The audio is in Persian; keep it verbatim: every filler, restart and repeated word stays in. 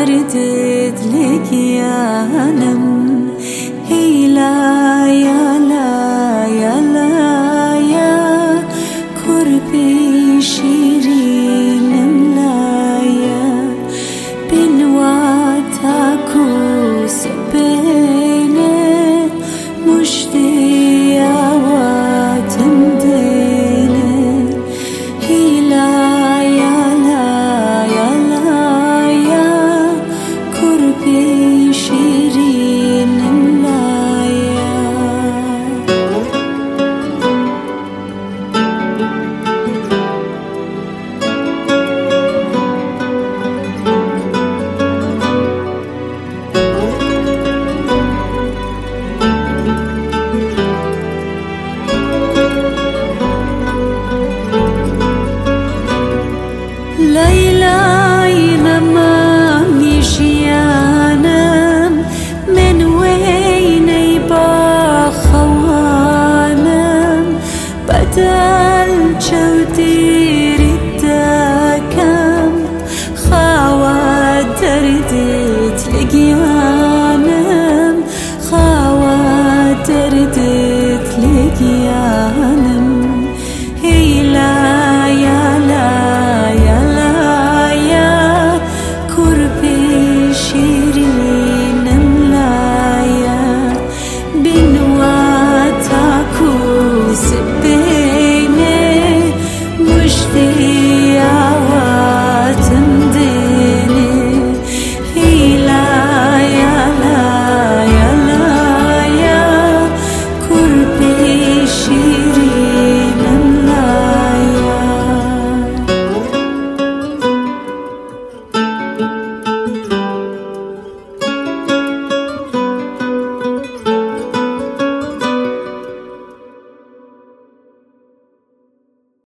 ردت لك يا نم هيلا يا لا يا لا يا كربي شيرين ملايا بنواتاكو سبينه مشتيا واتمدينه هيلا يا لا يا لا يا كربي شيرين ملايا ليلى ينام يشيانم من وين يبا خوانم بدل جودي